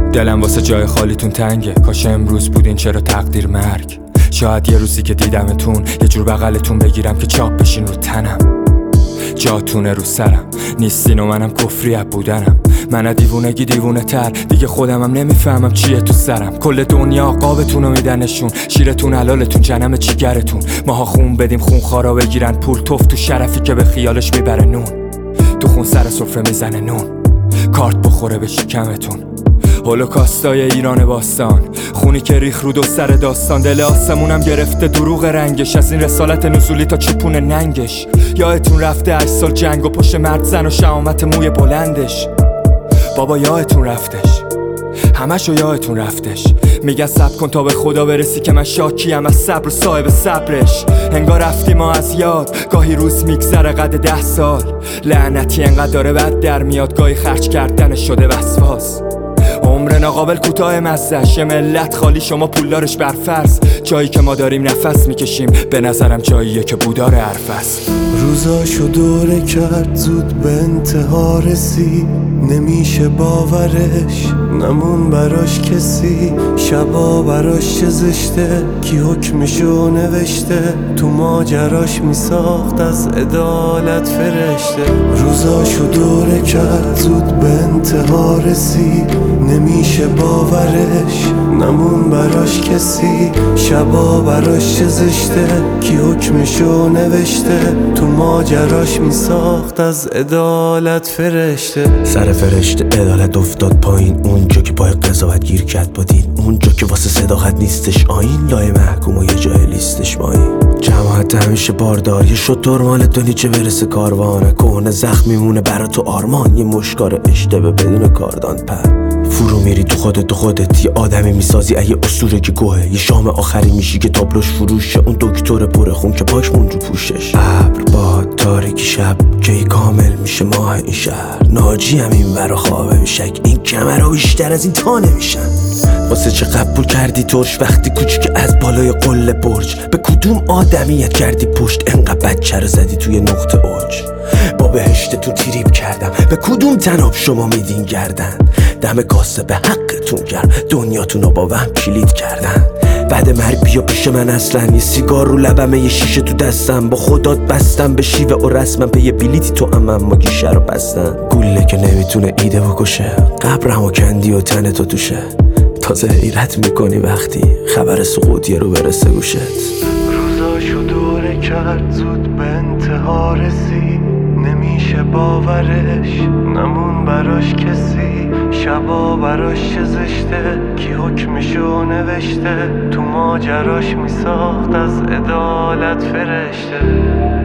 دلم واسه جای خالیتون تنگه، کاش امروز بودین چرا تقدیر مرگ. شاید یه روزی که دیدمتون یه جور بغلتون بگیرم که چاپ بشین رو تنم. جاتونه رو سرم نیستین و منم کفری بودنم. من دیوونگی دیوونه تر دیگه خودمم نمیفهمم چیه تو سرم. کل دنیا قابتون میدنشون، شیرتون حلالتون جنم چیگرتون. ماها خون بدیم خون خارا بگیرن پول توف تو شرفی که به خیالش میبره نون. تو خون سر سفره میزنه نون، کارت بخوره به شکمتون. هولوکاستای ایران باستان، خونی که ریخ رو دو سر داستان. دل آسمونم گرفته دروغ رنگش، از این رسالت نزولی تا چپون ننگش. یادتون رفته 8 سال جنگ و پشت مرد زن و شهامت موی بلندش. بابا یادتون رفتش، همشو یادتون رفتش. میگن صبر کن تا به خدا برسی که من شاکیم از صبر و صاحب صبرش. انگار رفتیم ما از یاد، گاهی روز میگذره قد 10 سال. لعنتی انقدر داره بد در میاد، گاهی خرج کردن شده وسواس. عمر ناقابل کوتاه مزهش، یه ملت خالی شما پولدارش برفرض. جایی که ما داریم نفس میکشیم به نظرم جاییه که بودار حرف است. روزاشو دوره کرد زود به انتها رسید، نمیشه باورش نمون براش کسی. شبا براش چه زشته کی حکمشو نوشته، تو ماجراش میساخت از عدالت فرشته. روزاشو دوره کرد زود به انتها رسید، نمیشه باورش نمون براش کسی. شبا براش چه زشته کی حکمشو نوشته، تو ماجراش میساخت از عدالت فرشته. سر فرشته عدالت افتاد پایین، اونجا که پای قضاوت گیر کرد با دین. اونجا که واسه صداقت نیستش آین، لای محکوم و یه جای لیستش مایی. جماعت همیشه باردار، یه شطور مال تو نیچه برسه کاروانه. کهنه زخم میمونه برا تو آرمان، یه مشکار اشتبه بدون کاردان پر. فرو میری تو خودت یه آدمی میسازی اگه اسطوره که گوه. یه شام آخری میشی که تابلوش فروشه، اون دکتر پر خون که پاک مون رو پوشش. ابر باد تاریکی شب کی کامل میشه ماه این شهر. ناجی هم این ورا خوابه بشک، این کمرها بیشتر از این تا نمیشن. واسه چه قبول کردی ترش وقتی کوچیک از بالای قله برج. به کدوم آدمیت کردی پشت انقدر بچه رو زدی توی نقطه اوج. با بهشتتون تریب کردم، به کدوم تناب شما میدین گردن. دم کاسه به حقتون گرم، دنیاتون رو با وهم کلید کردن. بعد مرگ بیا پیش من اصلا، یه سیگار رو لبمه یه شیشه تو دستم. با خودات بستم به شیوه و رسمم، به یه بلیتی تو اما گیشه رو بستن. گوله که نمیتونه ایده بکشه، قبرم و کندی و تن تو توشه. تازه حیرت میکنی وقتی خبر سقوطیه رو برسه گوشت. روزاشو دوره کرد زود به انتها رسید، نمیشه باورش نمون براش کسی. شبا براش چه زشته کی حکمشو نوشته، تو ماجراش میساخت از عدالت فرشته.